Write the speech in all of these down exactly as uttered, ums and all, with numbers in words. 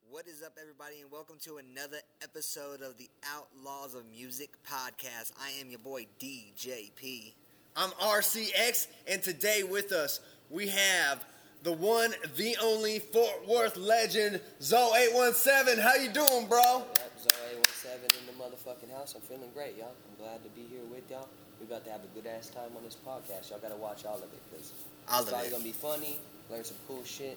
What is up, everybody, and welcome to another episode of the Outlaws of Music podcast. I am your boy, D J P. I'm R C X, and today with us, we have the one, the only Fort Worth legend, Zoe eight one seven. How you doing, bro? Yep, Zoe eight one seven in the motherfucking house. I'm feeling great, y'all. I'm glad to be here with y'all. We're about to have a good-ass time on this podcast. Y'all got to watch all of it, because it's probably going to be funny, learn some cool shit.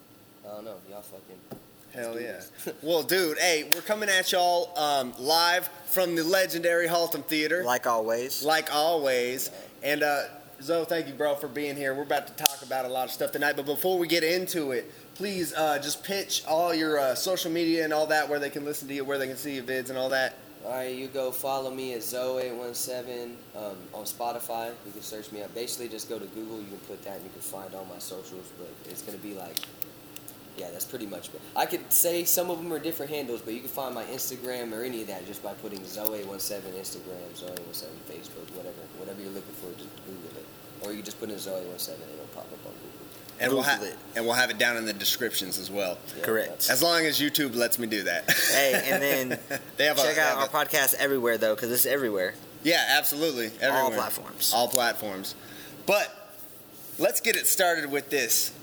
I don't know. Y'all fucking... Hell yeah. Well, dude, hey, we're coming at y'all um, live from the legendary Haltom Theater. Like always. Like always. And, uh, Zoe, thank you, bro, for being here. We're about to talk about a lot of stuff tonight. But before we get into it, please uh, just pitch all your uh, social media and all that, where they can listen to you, where they can see your vids and all that. All right, you go follow me at Zoe eight one seven um, on Spotify. You can search me up. Basically, just go to Google. You can put that and you can find all my socials. But it's going to be like... Yeah, that's pretty much it. I could say some of them are different handles, but you can find my Instagram or any of that just by putting Zoe eight one seven Instagram, Zoe eight one seven Facebook, whatever. Whatever you're looking for, just Google it. Or you can just put in Zoe eight one seven and it'll pop up on Google. And we'll, ha- it. and we'll have it down in the descriptions as well. Yeah, Correct. As long as YouTube lets me do that. Hey, and then they have check a, out our a, podcast everywhere, though, because it's everywhere. Yeah, absolutely. Everywhere. All platforms. All platforms. But let's get it started with this.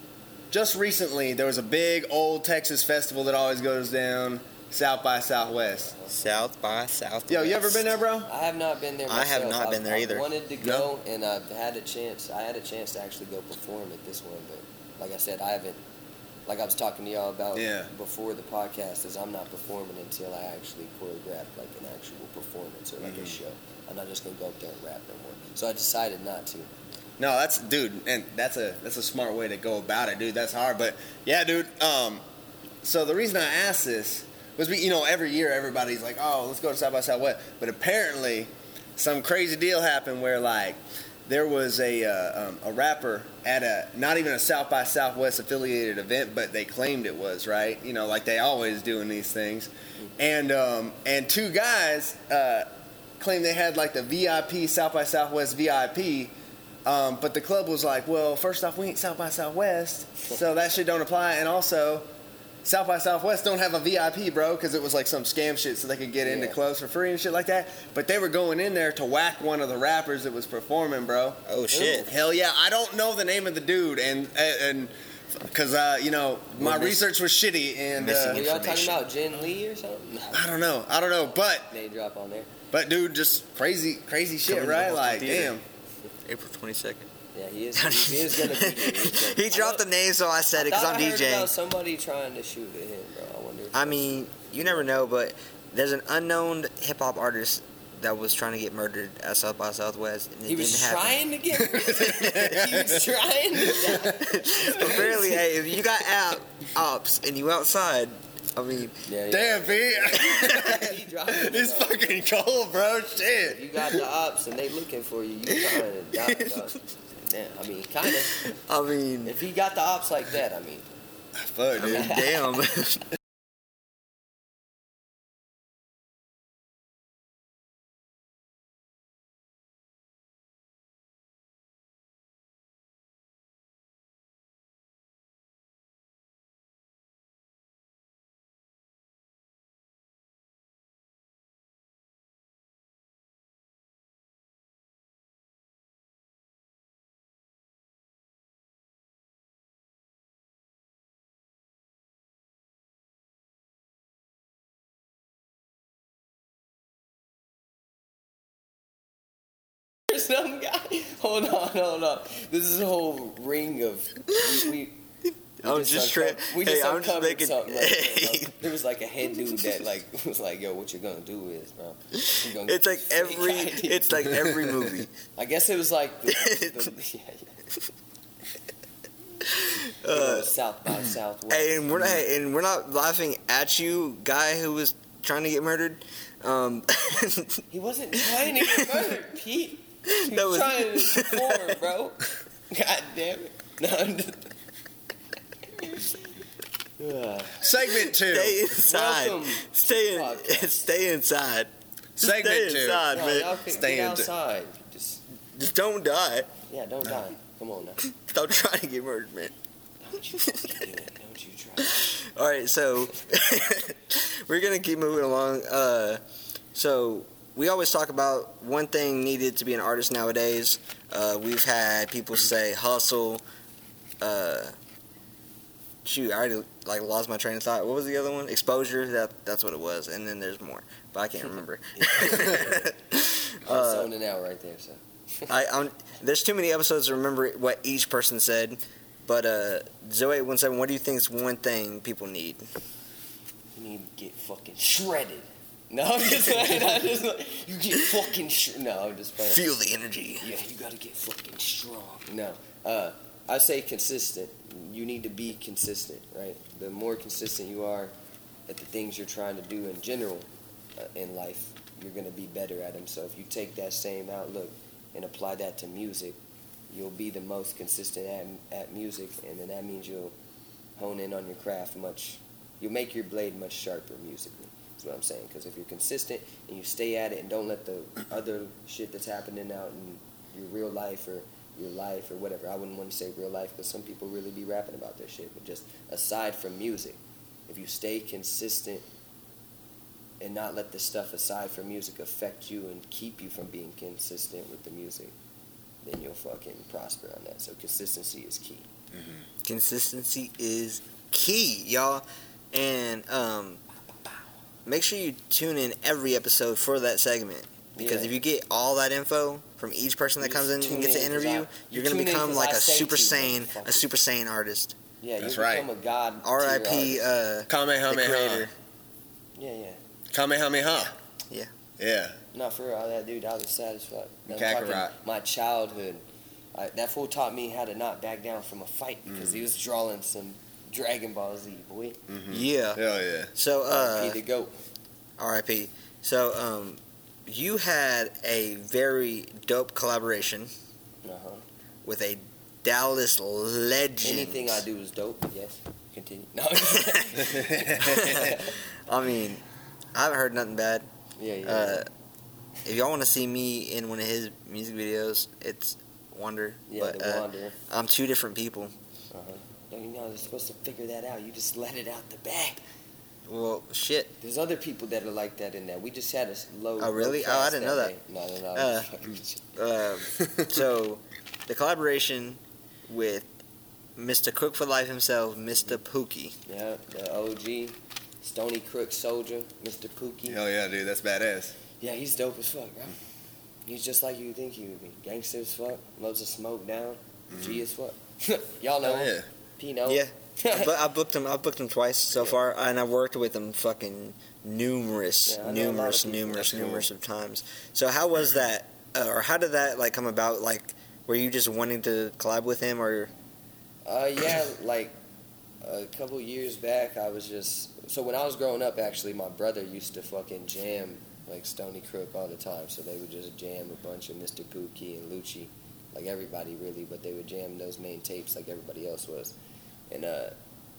Just recently, there was a big old Texas festival that always goes down, South by Southwest. South by Southwest. Yo, you ever been there, bro? I have not been there myself. I have not I've, been there either. I wanted to go, no? and I've had a chance. I had a chance to actually go perform at this one, but like I said, I haven't. Like I was talking to y'all about yeah. before the podcast, is I'm not performing until I actually choreograph like an actual performance or like mm-hmm. a show. I'm not just gonna go up there and rap no more. So I decided not to. No, that's dude, and that's a that's a smart way to go about it, dude. That's hard, but yeah, dude. Um, so the reason I asked this was, we, you know, every year everybody's like, oh, let's go to South by Southwest, but apparently some crazy deal happened where like there was a uh, um, a rapper at a not even a South by Southwest affiliated event, but they claimed it was, right. You know, like they always do in these things, and um, and two guys uh, claimed they had like the V I P South by Southwest V I P. Um, but the club was like, well, first off, we ain't South by Southwest, so that shit don't apply. And also, South by Southwest don't have a V I P, bro, because it was like some scam shit so they could get into yeah. clubs for free and shit like that. But they were going in there to whack one of the rappers that was performing, bro. Oh, shit. Hell yeah. I don't know the name of the dude, and and because, uh, you know, my miss- research was shitty. And uh, Were y'all talking about Jen Lee or something? I don't know. I don't know. But, Name drop on there. but dude, just crazy, crazy shit, Coming to right? Haltom Like, Theater. damn. April twenty-second. Yeah, he is. He is gonna be here. He dropped the name, so I said it because I'm I heard DJing. about somebody trying to shoot at him, bro. I wonder. If I mean, you never know, but there's an unknown hip hop artist that was trying to get murdered at South by Southwest, and it he was didn't happen. trying to get. He was trying to. Apparently, hey, if you got out ops and you outside, I mean, Yeah, yeah. Damn, B. He driving, It's dog. fucking cold, bro. Shit. You got the ops and they looking for you. You trying to die, dog. Damn, I mean, kind of. I mean, If he got the ops like that, I mean. Fuck, I dude. mean, damn. Some guy. Hold on, hold on. This is a whole ring of. We, we, we I'm just unco- trying. We Hey, just I'm just uncovered making. something. Like that, bro. There was like a head dude that like was like, "Yo, what you gonna do is, bro?" You gonna It's get like fake every. I D." It's like every movie. I guess it was like the, the, yeah, yeah. Uh, South by Southwest. Hey, and we're not. And we're not laughing at you, guy who was trying to get murdered. Um, He wasn't trying to get murdered, Pete. He That was was- trying to perform, bro. God damn it. No, I'm just... Ugh. Segment two. stay inside. Welcome Stay in. podcast. Stay inside. Just Segment stay two. inside, No, man. y'all can Stay get in- outside. Just, Just don't die. yeah, don't die. Come on now. Stop trying to get murdered, man. Don't you fucking do it. Don't you try. All right, so we're gonna keep moving along. Uh, so we always talk about one thing needed to be an artist nowadays. Uh, we've had people say hustle. Uh, shoot, I already like lost my train of thought. What was the other one? Exposure. That that's what it was. And then there's more, but I can't remember. I'm uh, zoning out right there. So I I'm, there's too many episodes to remember what each person said. But uh, Zoe one seven, what do you think is one thing people need? you need to get fucking shredded. No, I'm just playing. I'm just like, you get fucking sh- No, I'm just playing. Feel the energy. Yeah, you gotta get fucking strong. No, uh, I say consistent. You need to be consistent, right? The more consistent you are at the things you're trying to do in general uh, in life, you're gonna be better at them. So if you take that same outlook and apply that to music, you'll be the most consistent at, at music, and then that means you'll hone in on your craft much. You'll make your blade much sharper musically. That's what I'm saying. Because if you're consistent and you stay at it and don't let the other shit that's happening out in your real life or your life or whatever, I wouldn't want to say real life because some people really be rapping about their shit. But just aside from music, if you stay consistent and not let the stuff aside from music affect you and keep you from being consistent with the music, then you'll fucking prosper on that. So consistency is key. Mm-hmm. Consistency is key, y'all. And um, make sure you tune in every episode for that segment. Because Yeah. if you get all that info from each person that You comes in tune and gets in an 'cause interview, I- you're you going to tune in become 'cause like I a say super to, sane, a motherfucker. super sane artist. Yeah, That's you right. become a god. to R I your P artist. Uh, the Kamehameha. creator. Yeah, yeah. Kamehameha. Yeah. Yeah. Not for real. That dude, I was sad as fuck. I'm Kakarot. talking my childhood. I, that fool taught me how to not back down from a fight because he was drawing some Dragon Ball Z, boy. Mm-hmm. Yeah. Hell yeah. So, uh, He the goat. R I P So, um, you had a very dope collaboration Uh-huh. with a Dallas legend. Anything I do is dope. Yes. Continue. No. I mean, I haven't heard nothing bad. yeah, yeah. Uh, if y'all want to see me in one of his music videos, it's Wonder. yeah, but the uh, Wanderer. I'm two different people. Uh-huh. Don't you know they're supposed to figure that out? You just let it out the back. Well, shit. There's other people that are like that in that. We just had a low. Oh, really? low Oh, I class didn't know that. day. No, no, no. I'm Uh, just fucking with you. Uh, so, the collaboration with Mister Cook for Life himself, Mister Pookie. Yeah, the O G, Stony Crook Soldier, Mister Pookie. Hell yeah, dude. That's badass. Yeah, he's dope as fuck, bro. He's just like you think he would be. Gangster as fuck, loves to smoke down, G as fuck. Y'all know Oh him. yeah. Pino. Yeah. But I booked him. I booked him twice so Yeah. far, and I worked with him fucking numerous, Yeah, I know a lot of numerous, people. numerous, That's cool. numerous of times. So how was that, uh, or how did that like come about? Like, were you just wanting to collab with him, or? Uh, yeah, like a couple years back, I was just so when I was growing up, actually, my brother used to fucking jam like Stony Crook all the time. So they would just jam a bunch of Mister Pookie and Lucci, like everybody really, but they would jam those main tapes like everybody else was. And uh,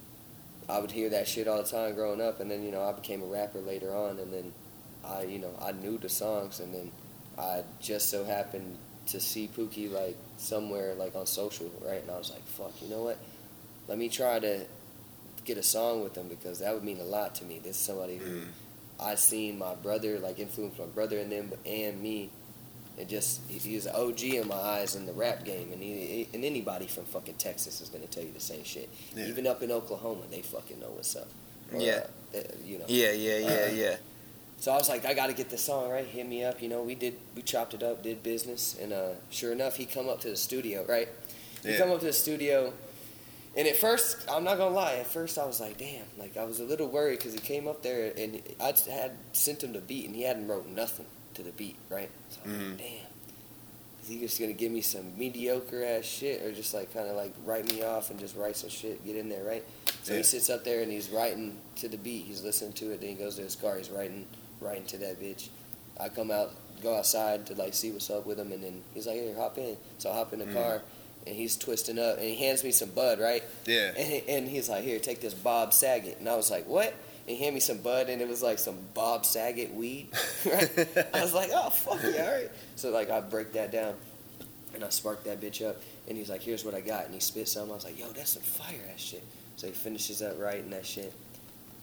I would hear that shit all the time growing up, and then you know I became a rapper later on, and then I you know I knew the songs, and then I just so happened to see Pookie like somewhere like on social, right? And I was like, fuck, you know what? Let me try to get a song with him because that would mean a lot to me. This is somebody who Mm. I seen my brother like influence my brother and them and me. It just he- he's an O G in my eyes in the rap game, and he, and anybody from fucking Texas is gonna tell you the same shit. Yeah. Even up in Oklahoma, they fucking know what's up. Or, Yeah. uh, you know. Yeah, yeah, yeah, Uh, yeah. So I was like, I got to get this song right. Hit me up, you know. We did, we chopped it up, did business, and uh, sure enough, he come up to the studio, right? He Yeah. come up to the studio, and at first, I'm not gonna lie. At first, I was like, damn, like I was a little worried because he came up there and I had sent him the beat, and he hadn't wrote nothing to the beat, right? So I was Mhm. like, damn. Is he just gonna give me some mediocre ass shit, or just like kind of like write me off and just write some shit, get in there, right? So Yeah. he sits up there and he's writing to the beat. He's listening to it. Then he goes to his car. He's writing, writing to that bitch. I come out, go outside to like see what's up with him, and then he's like, "Here, hop in." So I hop in the Mm. car, and he's twisting up, and he hands me some bud, right? Yeah. And, he, and he's like, "Here, take this Bob Saget." And I was like, "What?" And he handed me some bud, and it was like some Bob Saget weed. Right? I was like, "Oh fuck yeah, all right." So like I break that down, and I spark that bitch up, and he's like, "Here's what I got," and he spit some. I was like, "Yo, that's some fire ass shit." So he finishes up writing that shit,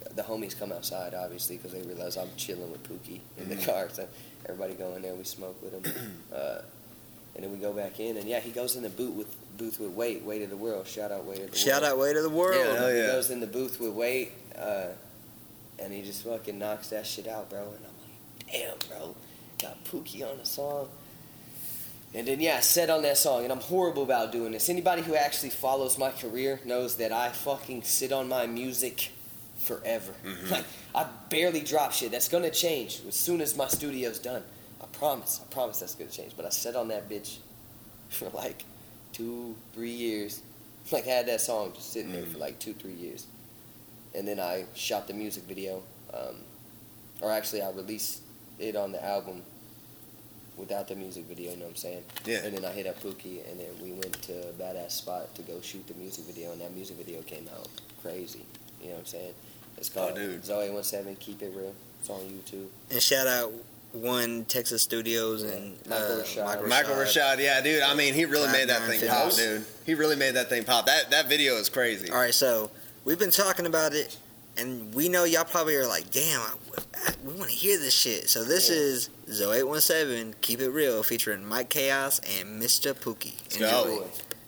the homies come outside, obviously, because they realize I'm chilling with Pookie in the car. So everybody go in there, we smoke with him. Uh, and then we go back in, and yeah, he goes in the booth with booth with Wade, Wade of the World. Shout out Wade of the Shout World. out Wade of the World. Yeah, Hell he yeah. goes in the booth with Wade, uh, and he just fucking knocks that shit out, bro. And I'm like, damn, bro, got Pookie on the song. And then, yeah, I said on that song, and I'm horrible about doing this. Anybody who actually follows my career knows that I fucking sit on my music forever. Mm-hmm. Like, I barely drop shit. That's going to change as soon as my studio's done. I promise. I promise that's going to change. But I sat on that bitch for like two, three years. Like, I had that song just sitting there for like two, three years. And then I shot the music video. Um, or actually, I released it on the album without the music video, you know what I'm saying? Yeah. And then I hit up Pookie, and then we went to a badass spot to go shoot the music video, and that music video came out crazy. You know what I'm saying? It's called Oh, dude. Zoe one seven, Keep It Real. It's on YouTube. And shout out One Texas Studios Yeah. and Michael uh, Rashad. Michael Michael Rashad. Rashad, yeah, dude. I mean, he really Five made that nine thing pop, figures. dude. He really made that thing pop. That that video is crazy. All right, so we've been talking about it, and we know y'all probably are like, damn, I, I, we want to hear this shit. So this Yeah. is Zoe eight one seven, Keep It Real, featuring Mike Chaos and Mister Pookie. Let's go. Enjoy.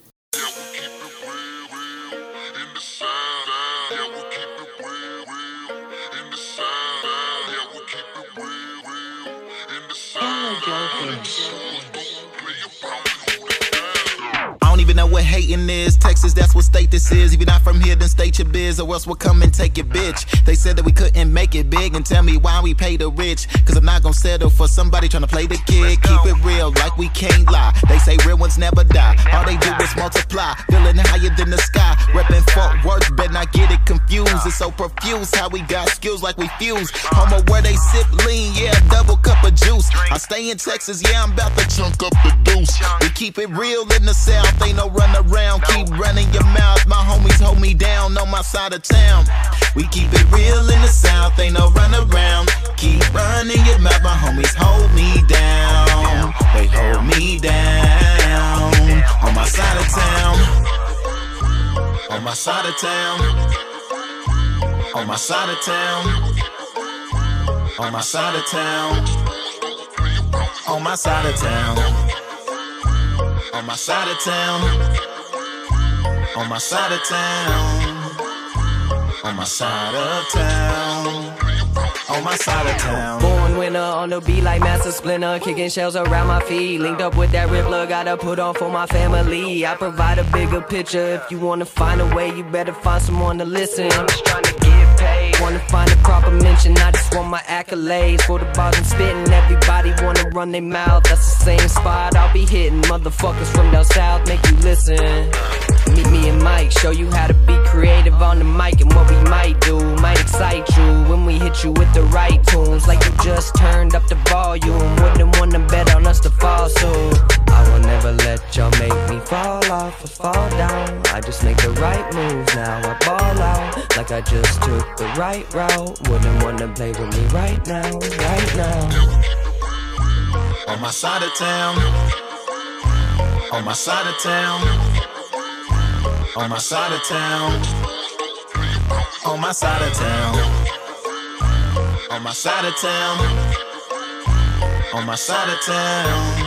I don't even know what hating is. Texas, that's what state this is. If you're not from here, then state your biz, or else we'll come and take your bitch. They said that we couldn't make it big, and tell me why we pay the rich. Cause I'm not gonna settle for somebody trying to play the kid. Keep it real, like we can't lie. They say real ones never die. All they do is multiply, feeling higher than the sky. Reppin' Fort Worth, better not get it confused. It's so profuse how we got skills like we fuse. Homo where they sip lean, yeah, double cup of juice. I stay in Texas, yeah, I'm about to chunk up the deuce. We keep it real in the South, ain't no run around. Keep running your mouth, my homies hold me down on my side of town. We keep it real in the South, ain't no run around. Keep running your mouth, my homies hold me down. They hold me down on my side of town. On my side of town. On my side of town. On my side of town. On my side of town. On my side of town. On my side of town. On my side of town. On my side of town. Born winner on the beat like Master Splinter, kicking shells around my feet. Linked up with that Rippler, gotta put on for my family. I provide a bigger picture. If you wanna find a way, you better find someone to listen. I'm just trying to get paid. Wanna find a proper mention, I just want my accolades. For the bars I'm spitting, everybody wanna run their mouth. That's the same spot I'll be hitting. Motherfuckers from down south, make you listen. Meet me and Mike, show you how to be creative on the mic. And what we might do, might excite you when we hit you with the right tunes. Like you just turned up the volume. Wouldn't wanna bet on us to fall soon. I will never let y'all make me fall off or fall down. I just make the right moves now, I ball out like I just took the right route. Wouldn't wanna play with me right now, right now. On my side of town. On my side of town. On my side of town. On my side of town. On my side of town. On my side of town.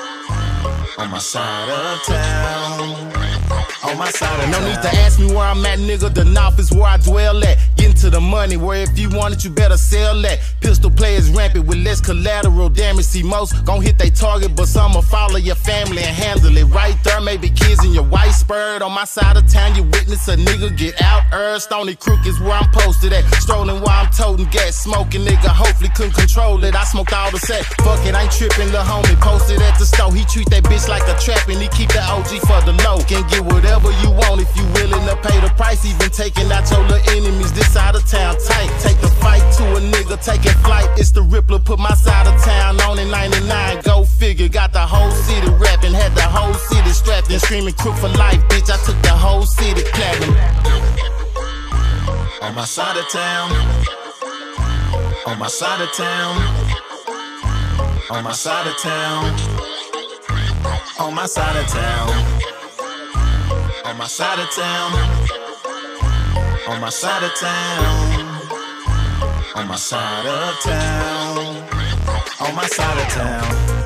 On my side of town. On my side of town. No need to ask me where I'm at, nigga. The North is where I dwell at. Getting to the money, where if you want it, you better sell that. Pistol players rampant with less collateral damage. See, most gon' hit they target, but some'll follow your family and handle it right there. Maybe kids in your white spurred. On my side of town, you witness a nigga get out. Er, Stony Crook is where I'm posted at. Strolling while I'm toting gas, smoking, nigga. Hopefully couldn't control it. I smoked all the set. Fuck it, I ain't tripping, the homie. Posted at the store. He treat that bitch like a trap, and he keep the O G for the low. Can get whatever you want if you willing to pay the price. Even taking out your little enemies. This side of town tight. Take the fight to a nigga taking flight. It's the Rippler, put my side of town on in ninety-nine. Go figure, got the whole city rapping. Had the whole city strapped and screaming crook for life. Bitch, I took the whole city platinum. On my side of town. On my side of town. On my side of town. On my side of town. On my side of town. On my side of town. On my side of town. On my side of town.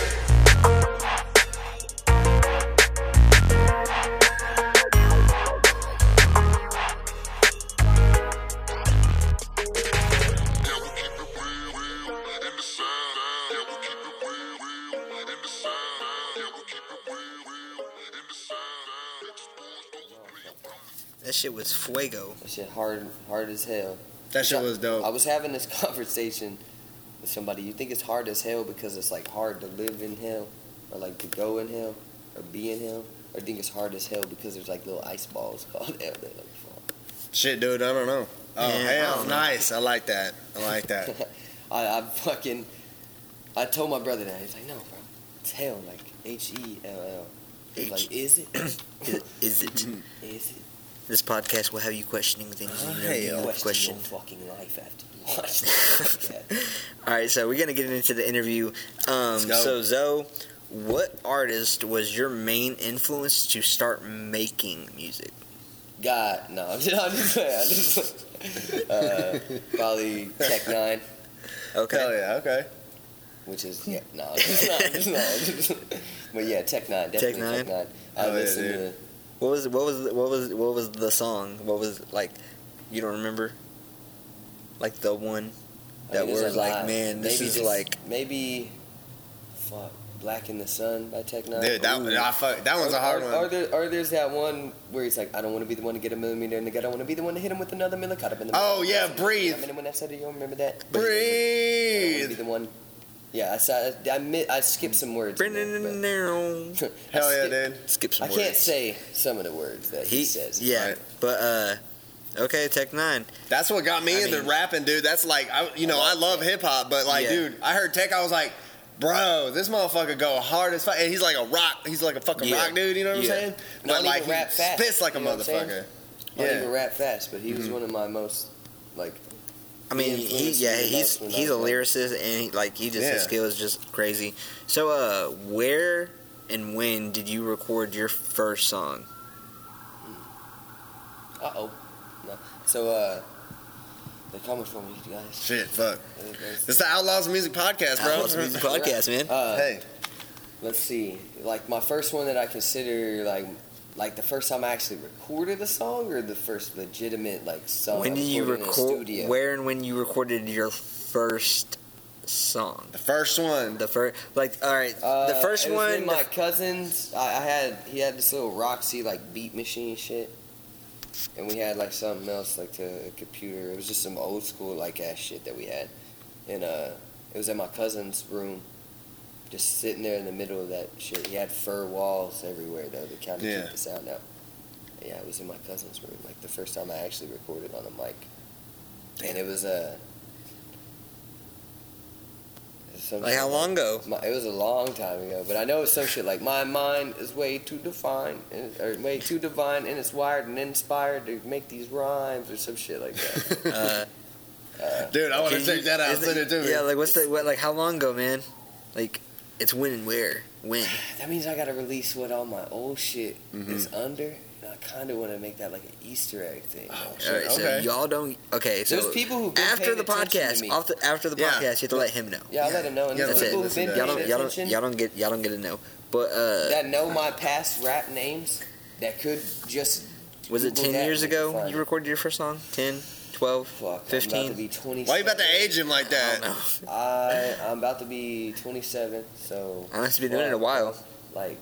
That shit was fuego. That shit hard, hard as hell. That shit was dope. I was having this conversation with somebody. You think it's hard as hell because it's like hard to live in hell, or like to go in hell, or be in hell, or you think it's hard as hell because there's like little ice balls called hell that like fall. Shit, dude, I don't know. Oh, Yeah, I hell, don't know. nice. I like that. I like that. I, I fucking, I told my brother that. He's like, no, bro, it's hell, like H E L L. He's like, is it? Is, is it? Is it? This podcast will have you questioning things you never Hell. knew to Question question. your fucking life after you watch this podcast. All right, so we're gonna get into the interview. Um, Let's go. so Zoe, what artist was your main influence to start making music? God, no, I'm just, I'm just playing. I'm just playing. Uh, probably Tech Nine, Okay. Hell yeah, okay. which is yeah, no, it's not, it's not. But yeah, Tech Nine, definitely Tech Tech Nine? Nine. I Oh, yeah, listen dude. to. What was what was what was what was the song? What was like? You don't remember? Like the one I that mean, there's was a like, lot. man, this Maybe is just- like. maybe, fuck, Black in the Sun by Tech Nine. Dude, that, Ooh. I fuck, that one's or, a hard or, one. Or, there, or there's that one where he's like, I don't want to be the one to get a millimeter, and I don't want to be the one to hit him with another millimeter. Cut up in the Oh, middle. yeah, That's- Breathe. I mean, when I said it, you remember that? I don't wanna be Breathe. the one. Yeah, I saw, I, mi- I skipped some words. in there, but- I Hell yeah, skipped- dude. Skip some I words. can't say some of the words that he, He says. yeah, Right. but uh, okay, Tech Nine. That's what got me I into mean- rapping, dude. That's like, I, you know, I love hip hop, but like, Yeah. dude, I heard Tech, I was like, bro, this motherfucker go hard as fuck. And he's like a rock, he's like a fucking Yeah. rock dude, you know what Yeah. I'm saying? Not But even like, he rap fast, spits like a you know what I'm saying? motherfucker. Not Yeah. even rap fast, but he was Mhm. one of my most, like, I mean, He he, influenced yeah, me the he's most when I he's a was young. lyricist, and he, like he just his Yeah. skill is just crazy. So, uh, where and when did you record your first song? uh oh. No. So, uh, they're coming for me, guys. Shit, fuck. Uh, there's- It's the Outlaws Music Podcast, bro. Outlaws Music Podcast, man. Uh, Hey, Let's see. Like, my first one that I consider, like, like the first time I actually recorded a song, or the first legitimate, like, song when I did you recorded in a record? studio? Where and when you recorded your first song? the first one. The first, like, all right, Uh, the first it was one. in my cousin's. I, I had he had this little Roxy like beat machine shit, and we had like something else like to a computer. It was just some old school like ass shit that we had, and uh, it was in my cousin's room, just sitting there in the middle of that shit. He had fur walls everywhere though to kind of Yeah. keep the sound out. Yeah, it was in my cousin's room. Like the first time I actually recorded on a mic, and it was a. Uh, some like, how shit long ago? my, it was a long time ago, but I know it's some shit like my mind is way too defined, and, or way too divine, and it's wired and inspired to make these rhymes or some shit like that. Uh, Uh, Dude, I want to can check you- that out. is Send it to me. Yeah, like, what's the what? Like, how long ago, man? Like, it's when and where? When? that means I gotta release what all my old shit Mhm. is under, and I kind of want to make that like an Easter egg thing. Oh, though. shit. All right, so okay. y'all don't. Okay, so There's people who've been after paying the attention to podcast, me. off the, after the Yeah. podcast, you have to let him know. Yeah, I'll let him know. And Yeah, there's That's people it. who've been Listen Y'all paying don't, y'all don't, attention y'all don't get, y'all don't get to know. But uh, that know my past rap names that could just. was it Google ten that years and they can ago find you it. recorded your first song? ten, twelve, Fuck, I'm about to fifteen? be twenty. Why you about to age him like I that? don't know. I I'm about to be twenty-seven, so I must have been doing it a while. like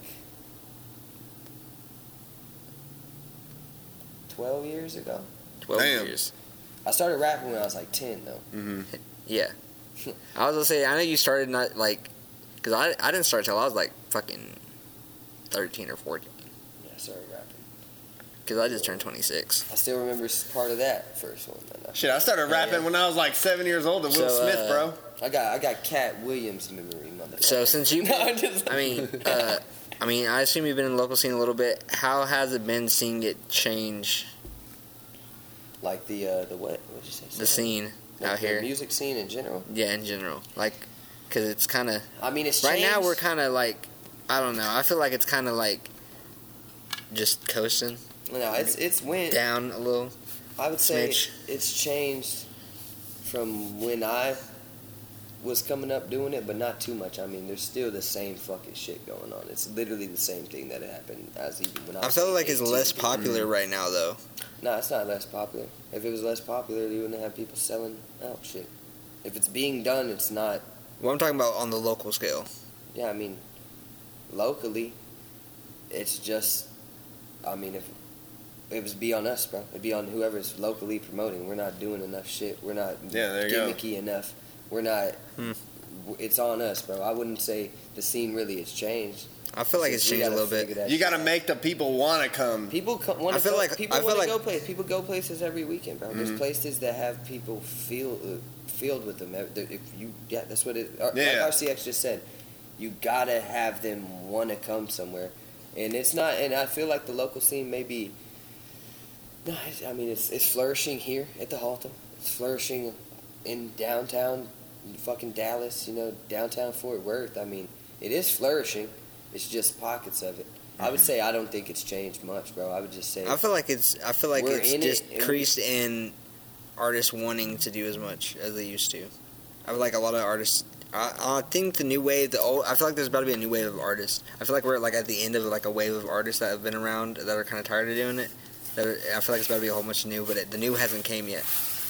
twelve years ago. twelve Damn. years. I started rapping when I was like ten, though. Mm-hmm. Yeah. I was gonna say, I know you started not like, cause I I didn't start till I was like fucking thirteen or fourteen. Yeah, I started rapping. Cause I just turned twenty-six. I still remember s- part of that first one. man. I- Shit, I started Yeah, rapping yeah. when I was like seven years old. At Will So, Smith, uh, bro. I got I got Cat Williams memory, motherfucker. So since you, No, I'm just- I mean, uh, I mean, I assume you've been in the local scene a little bit. How has it been seeing it change like the uh, the what? What'd you say? the scene Like out the here? music scene in general. Yeah, in general, like, cause it's kind of I mean, it's right now changed. we're kind of like, I don't know. I feel like it's kind of like just coasting No, it's it's went. down a little. I would say Smidge. it's changed from when I was coming up doing it, but not too much. I mean, there's still the same fucking shit going on. It's literally the same thing that happened as even when I I was feel like it's eighteen. less popular right now, though. No, it's not less popular. If it was less popular, you wouldn't have people selling out shit. If it's being done, it's not. Well, I'm talking about on the local scale. Yeah, I mean, locally, it's just. I mean, if it was be on us, bro. It'd be on whoever's locally promoting. We're not doing enough shit. We're not Yeah, there you go. gimmicky enough. We're not. Hmm. It's on us, bro. I wouldn't say the scene really has changed. I feel like it's We changed a gotta little figure bit. that You shit got to out. make the people want to come. People come, want I to feel go. like- people I feel want to like- go places. People go places every weekend, bro. There's Mhm. places that have people feel uh, filled with them. If you, yeah, that's what it. Like Yeah. R C X just said, you gotta have them want to come somewhere, and it's not. And I feel like the local scene may be. No, it's- I mean it's it's flourishing here at the Haltom. It's flourishing in downtown, fucking Dallas. You know, downtown Fort Worth. I mean, it is flourishing. It's just pockets of it. I would say I don't think it's changed much, bro. I would just say I feel like it's. I feel like We're it's in it, just and we- decreased in artists wanting to do as much as they used to. I feel like a lot of artists. I, I think the new wave, the old. I feel like there's about to be a new wave of artists. I feel like we're like at the end of like a wave of artists that have been around that are kind of tired of doing it. That are, I feel like it's about to be a whole bunch of new, but it, the new hasn't came yet.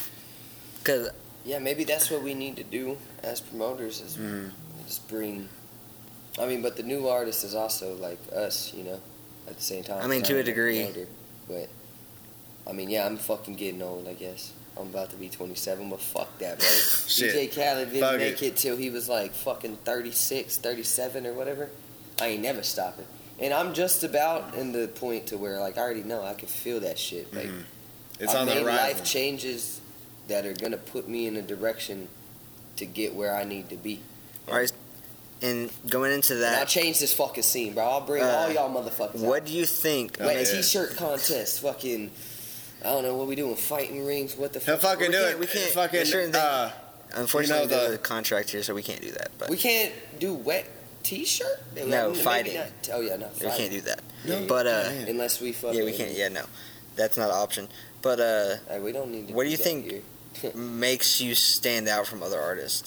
Cause yeah, maybe that's what we need to do as promoters is Mhm. just bring. I mean, but the new artist is also like us, you know, at the same time. I mean, to a I'm degree. promoter, but I mean, yeah, I'm fucking getting old, I guess. I'm about to be twenty-seven, but fuck that, bro. Shit. D J Khaled didn't Fuck make it. it till he was like fucking thirty-six, thirty-seven or whatever. I ain't never stopping. And I'm just about in the point to where like I already know I can feel that shit. Like Mhm. It's I've on the made horizon. life changes that are gonna put me in a direction to get where I need to be. all right, and going into And I'll that, change this fucking scene, bro. I'll bring Uh, all y'all motherfuckers what out. do you think? Oh, Wet makes- yeah. t-shirt contest, fucking. I don't know what we doing. Fighting rings. What the He'll fuck? fucking We do can't- it. we can't- Fucking. there's certain things- Uh, Unfortunately, you know, there's the- a contract here, so we can't do that. But We can't do wet t-shirt. No, Maybe fighting. not- Oh yeah, no. we Fighting. can't do that. Yeah, yeah. But uh, Unless we fucking. yeah, we can't. Yeah, no, that's not an option. But uh, Hey, we don't need to. What do you that think- here. makes you stand out from other artists?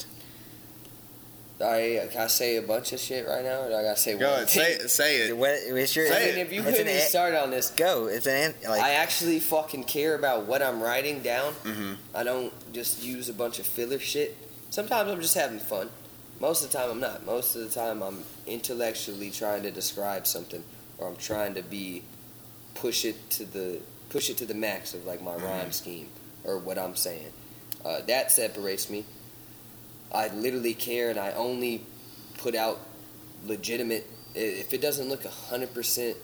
I can I say a bunch of shit right now, or do I gotta say go one ahead. thing? Say, say it. What, it's your, I Say mean, it. if you it's couldn't an even a- start on this, Go. It's an like. I actually fucking care about what I'm writing down. Mm-hmm. I don't just use a bunch of filler shit. Sometimes I'm just having fun. Most of the time I'm not. Most of the time I'm intellectually trying to describe something, or I'm trying to be push it to the push it to the max of like my Mm-hmm. rhyme scheme or what I'm saying. Uh, that separates me. I literally care, and I only put out legitimate. If it doesn't look a hundred percent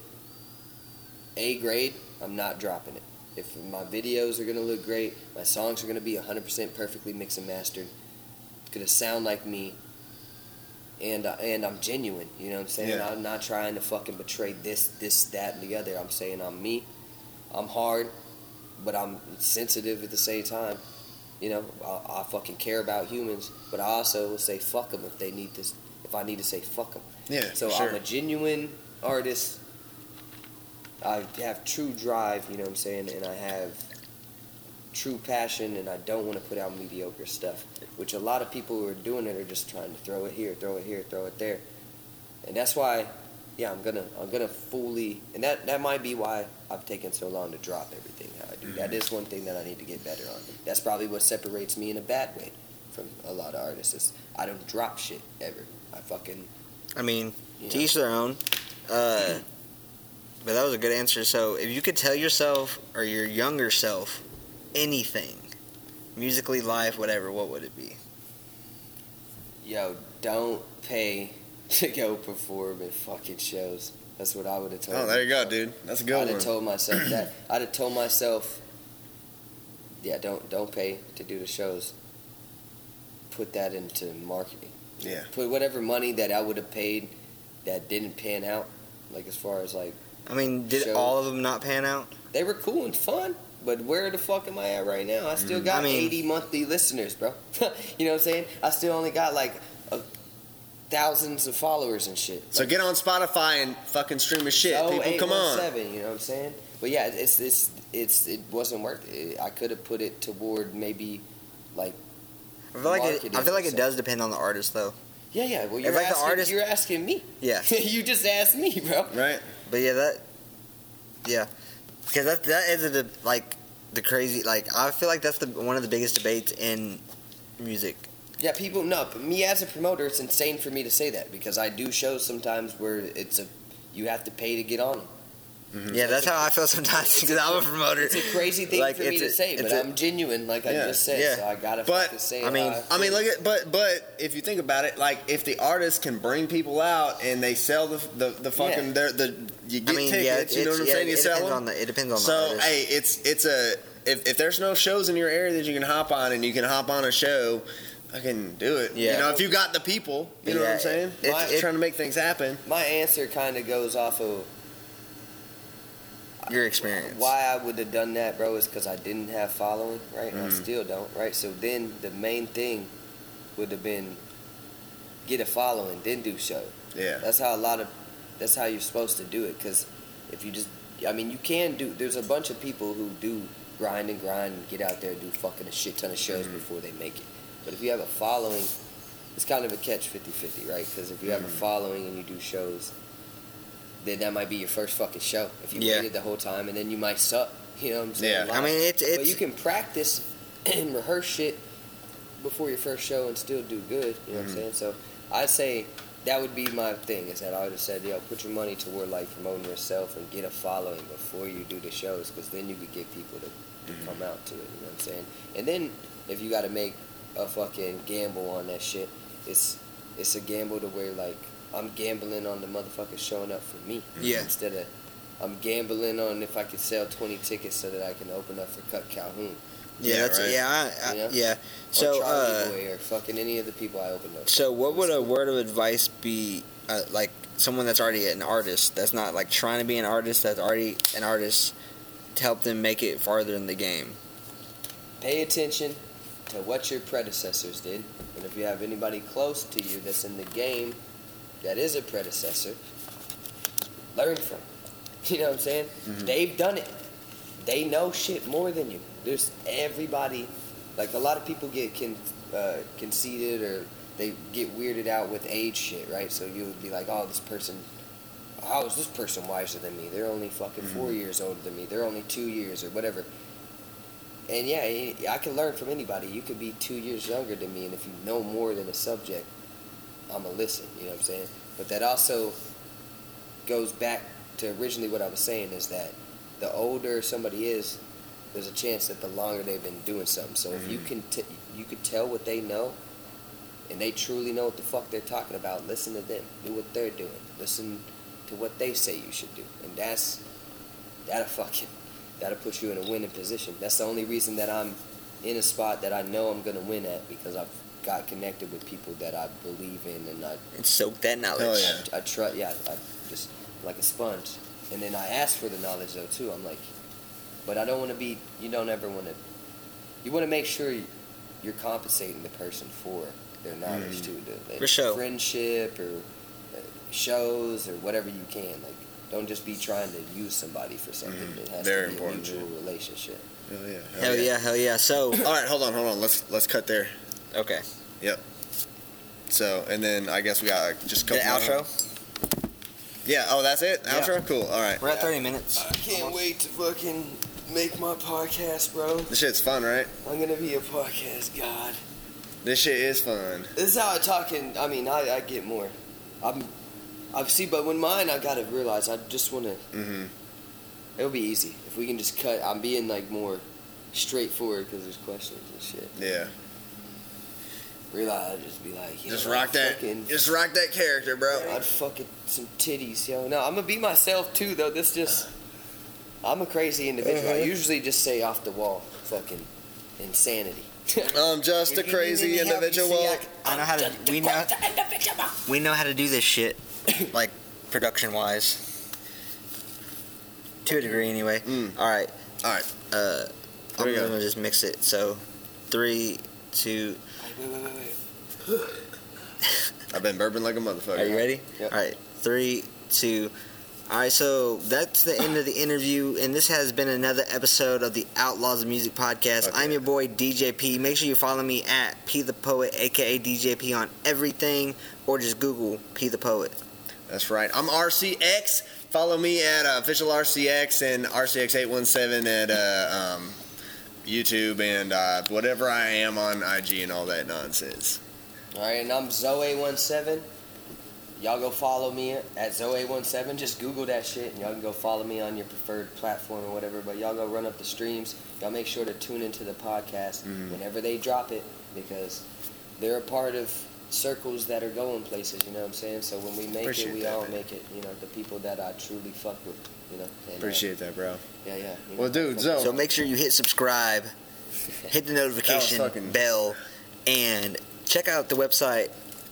A grade, I'm not dropping it. If my videos are gonna look great, my songs are gonna be a hundred percent perfectly mixed and mastered. It's gonna sound like me, and uh, and I'm genuine. You know what I'm saying? Yeah. I'm not trying to fucking betray this, this, that, and the other. I'm saying I'm me. I'm hard, but I'm sensitive at the same time. You know, I, I fucking care about humans, but I also will say fuck them if they need to. If I need to say fuck them. Yeah. So sure. I'm a genuine artist. I have true drive, you know what I'm saying, and I have true passion, and I don't want to put out mediocre stuff, which a lot of people who are doing it are just trying to throw it here, throw it here, throw it there, and that's why, yeah, I'm gonna, I'm gonna fully, and that that might be why I've taken so long to drop everything how I do. Mm-hmm. That is one thing that I need to get better on. That's probably what separates me in a bad way from a lot of artists. Is I don't drop shit ever. I fucking, I mean, you to know. each their own. Uh, but that was a good answer. So, if you could tell yourself or your younger self anything, musically, life, whatever, what would it be? Yo, don't pay to go perform at fucking shows. That's what I would have told. Oh, there you go, myself. dude. That's a good I'd one. have told myself that. I'd have told myself, yeah, don't don't pay to do the shows. Put that into marketing. Yeah. Put whatever money that I would have paid that didn't pan out, like as far as like I mean, did Show. all of them not pan out? they were cool and fun. But where the fuck am I at right now? I still got I mean- eighty monthly listeners, bro. You know what I'm saying? I still only got like a, thousands of followers and shit. So get on Spotify and fucking stream his shit. Oh, People, come on. eight one seven, you know what I'm saying? But yeah, it's it's it's it wasn't worth it. I could have put it toward maybe like I feel like it, marketing I feel like it yourself. does depend on the artist though. Yeah, yeah. Well, you're like the asking. artist- You're asking me. Yeah. You just asked me, bro. Right. But yeah, that yeah, because that that is a, like the crazy like I feel like that's the one of the biggest debates in music. Yeah, people. No, but me as a promoter, it's insane for me to say that because I do shows sometimes where it's a you have to pay to get on them. Mm-hmm. Yeah, that's how I feel sometimes because I'm a promoter. It's a crazy thing Like, for me it's to a- say, but it's a- I'm genuine, like I Yeah, just said. yeah. So I gotta But, fucking say. I it mean- how I mean, feel. look at but but if you think about it, like if the artist can bring people out and they sell the the, the fucking Yeah. their the you get I mean, tickets, yeah, you it's, know what I'm yeah, saying? You it sell depends them. on the it depends on the So artist. hey, it's it's a if, if there's no shows in your area that you can hop on and you can hop on a show, I can do it. Yeah. You know, if you got the people, you know Yeah, what I'm saying? it- It's trying to make things happen. my answer kind of goes off of Your experience. why I would have done that, bro, is because I didn't have following, right? And I Mhm. still don't, right? So then the main thing would have been get a following, then do show. Yeah. That's how a lot of, that's how you're supposed to do it. Because if you just, I mean, you can do, there's a bunch of people who do grind and grind and get out there and do fucking a shit ton of shows Mhm. before they make it. But if you have a following, it's kind of a catch fifty-fifty, right? Because if you have Mhm. a following and you do shows, then that might be your first fucking show. If you Yeah. waited the whole time, and then you might suck. You know what I'm saying? Yeah. I mean, it's but it's you can practice and rehearse shit before your first show and still do good. You know what I'm Mhm. saying? So I'd say that would be my thing. Is that I would have said, yo, put your money toward like promoting yourself and get a following before you do the shows, because then you could get people to, to Mhm. come out to it. You know what I'm saying? And then if you got to make a fucking gamble on that shit, it's it's a gamble to where like I'm gambling on the motherfuckers showing up for me. Yeah. Instead of I'm gambling on if I could sell twenty tickets so that I can open up for Cut Calhoun. yeah Yeah, that's right. yeah I, I, You know? yeah. Or So Charlie uh, Boy or fucking any of the people I opened up. so for. what would It's a cool. word of advice be uh, like someone that's already an artist that's not like trying to be an artist that's already an artist to help them make it farther in the game? Pay attention to what your predecessors did, and if you have anybody close to you that's in the game that is a predecessor, learn from. You know what I'm saying? Mhm. They've done it. They know shit more than you. There's everybody, like a lot of people get con, uh, conceited or they get weirded out with age shit, right? So you would be like, oh, this person, how is this person wiser than me? They're only fucking four Mhm. years older than me. They're only two years or whatever. And yeah, I can learn from anybody. You could be two years younger than me, and if you know more than a subject, I'm going to listen, you know what I'm saying? But that also goes back to originally what I was saying, is that the older somebody is, there's a chance that the longer they've been doing something. So if you Mhm. can t- you could tell what they know, and they truly know what the fuck they're talking about, listen to them. Do what they're doing. Listen to what they say you should do. And that's, that'll fucking, that'll put you in a winning position. That's the only reason that I'm in a spot that I know I'm going to win at, because I've got connected with people that I believe in, and I And soak that knowledge. Hell yeah. I, I try, yeah, I just like a sponge. And then I ask for the knowledge though too. I'm like, but I don't want to be. You don't ever want to. You want to make sure you- you're compensating the person for their knowledge Mm. too. The, the For sure. Friendship or uh, shows or whatever you can. Like, don't just be trying to use somebody for something. Mm. It has Very to be important, a mutual relationship. Hell yeah. Hell yeah, hell yeah. So All right, hold on, hold on. Let's let's cut there. okay, So, and then I guess we got like, just a the couple more. outro. Yeah. Oh, that's it. Yeah. Outro. Cool. All right. We're at thirty minutes. I can't wait to fucking make my podcast, bro. This shit's fun, right? I'm gonna be a podcast god. This shit is fun. This is how I talk, and I mean, I, I get more. I'm, I see, but when mine, I gotta realize, I just wanna. Mm-hmm. It'll be easy if we can just cut. I'm being like more straightforward because there's questions and shit. Yeah. Realize I'd just be like, you Just know, rock I'd that. Fucking, Just rock that character, bro. I'd fucking some titties, yo. No, I'm gonna be myself too, though. This just. I'm a crazy individual. I Uh-huh. usually just say off the wall, fucking insanity. I'm just a If you crazy need any help, you individual. see, I can- I know how to. We know. We know how to do this shit, like production wise, to a degree anyway. Mm. All right. All right. Uh, There I'm we go. gonna just mix it. So, three, two. Wait, wait, wait, wait. I've been burping like a motherfucker. Are you ready? Yep. All right. Three, two. All right, so that's the end of the interview, and this has been another episode of the Outlaws of Music podcast. Okay. I'm your boy D J P. Make sure you follow me at P the Poet, aka D J P, on everything, or just Google P the Poet. That's right. I'm R C X. Follow me at uh, official R C X and R C X eight one seven at uh, um, YouTube and uh, whatever I am on I G and all that nonsense. All right, and I'm Zoe one seven. Y'all go follow me at Zoe one seven. Just Google that shit, and y'all can go follow me on your preferred platform or whatever. But y'all go run up the streams. Y'all make sure to tune into the podcast Mhm. whenever they drop it, because they're a part of circles that are going places. You know what I'm saying? So when we make Appreciate it, we that, all man. make it. You know, the people that I truly fuck with. You know. And, uh, Appreciate that, bro. Yeah, yeah. you Well, know, dude, fuck Zoe. with- So make sure you hit subscribe, hit the notification fucking- bell, and check out the website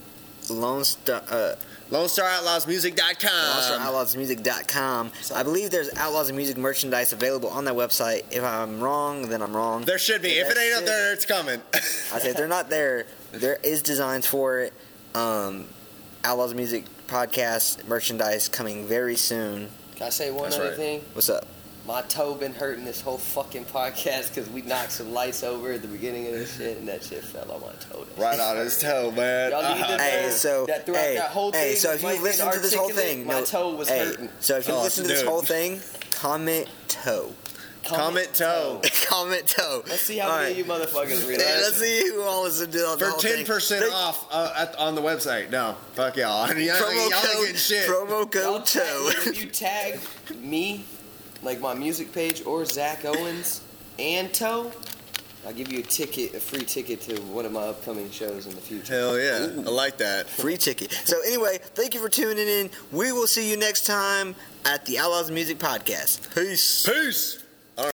Lone Star. Uh, Lone Star Outlaws Music dot com. Lone Star Outlaws Music dot com. I believe there's Outlaws of Music merchandise available on that website. If I'm wrong, then I'm wrong. There should be. Yeah, If it that ain't up should- there, it's coming. I say if they're not there, there is designs for it. Um, Outlaws of Music podcast merchandise coming very soon. Can I say one That's other right. thing? What's up? My toe been hurting this whole fucking podcast because we knocked some lights over at the beginning of this shit, and that shit fell on my toe. Right on his toe, man. Y'all need to Uh-huh. know Hey, so that throughout hey, that whole hey, thing, so if Mike you listen been to this whole articulate, thing, my no, toe was hey, hurting. so if you Oh, listen to this dude. whole thing, comment toe. Comment toe. comment toe. Let's see how All many right. of you motherfuckers read Hey, it. let's see who all listened to the For whole ten thing. percent Thank- off uh, at, on the website. No, fuck y'all. y'all Promo y'all ain't code. getting shit. Promo Y'all code tag- toe. if you tag me, like my music page, or Zach Owens and Toe, I'll give you a ticket, a free ticket to one of my upcoming shows in the future. Hell yeah. I like that. Free ticket. So anyway, thank you for tuning in. We will see you next time at the Outlaws of Music podcast. Peace. Peace.